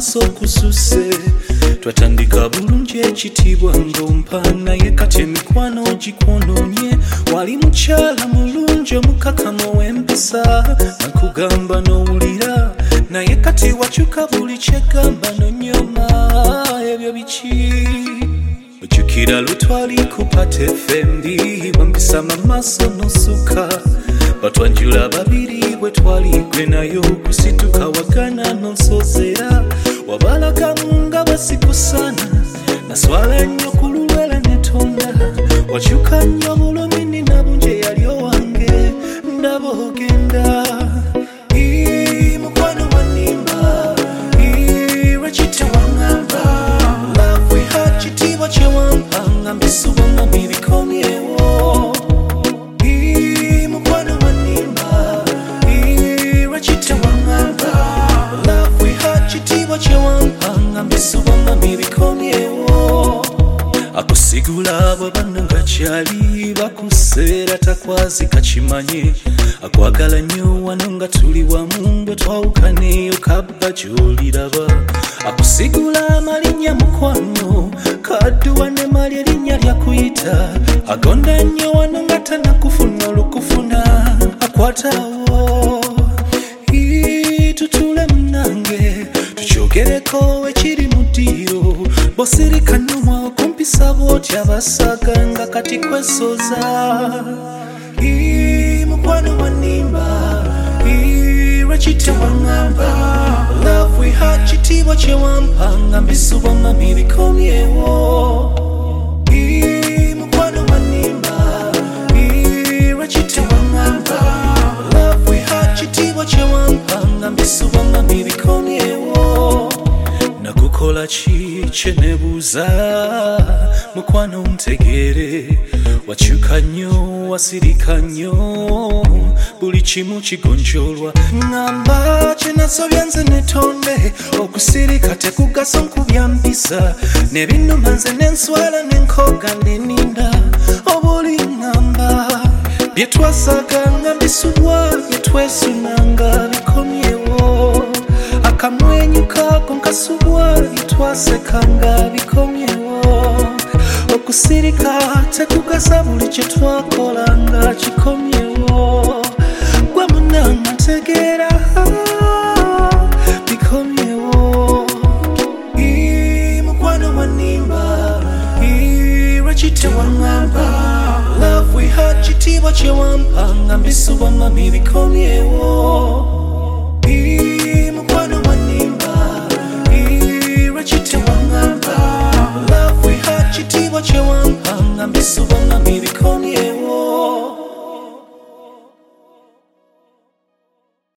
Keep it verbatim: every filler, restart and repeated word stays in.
maaso kususe twatandika bulungi ekitiibwa ng'ompa naye kati emikwano gikwonoonye wali mukyala mulungi omukakama w'empisa nakugamba n'owulira naye kati wakyuka buli kyegamba nonyoma ebyo biki ojjukira lwe twali ku pate fembi wambisama maaso nosuka batwanjula babiri bwe twali gwe nayo kusituka wagana nonsozera wabalaga nga basikusana naswala nnyo ku lulwela netonda wakyuka nnyo bulumi nina bunje yali owange ndaba ogenda mukwano wanimba lwekite waŋŋamba love we had kitiibwa kye wampa nga mbisuba nga bibikomyewo mukwano wanimba lwekite waŋŋamba love we had kitiibwa kye wampa nga mbisuba nga bibikomyewo akusigula abo banno nga kyali bakuseera takwazika kimanye akwagala nnyo wano nga tuli wamu bwe twawukaneyo kabba gy'oliraba akusigula amalinnya mukwano kadduwa ne mali erinnya lyakuyita agonda nnyo wano nga tanakufuna olukufuna akwatawo tutule munange tukyogereko ekiri mu ddiiro bosirika nnumwa okumpisa bwotya basaga nga kati kwesoza mukwano wanimba lwekite waŋŋamba love we had kitiibwa kye wampa nga mbisuba nga bibikomyewo mukwano wanimba lwekite waŋŋamba love we had kitiibwa kye wampa nga mbisuba nga bibikomyewo nakukola ki kye nebuuza mukwano ntegeere wakyuka nnyo wasirika nnyo buli kimu kigonjolwa ŋŋamba kye nasobya nze netonde okusirika tekugasa nkubya mpisa nebinuma nze nenswala nenkoga neninda obuli ŋŋamba bye twasaganga mbisubwa bye twesunanga bikomyewo akamwenyu kako nkasubwa bye twasekanga bikomyewo okusirika tekugasa buli kye twakolanga kikomyewo gwe munanga ntegeera bikomyewo mukwano wanimba lwekite waŋŋamba love we had kitiibwa kye wampa nga mbisuba mami bikomyewo mukwano wanimba lwekite waŋŋamba love we had kitiibwa kye wampa nga mbisuba mami bikomyewo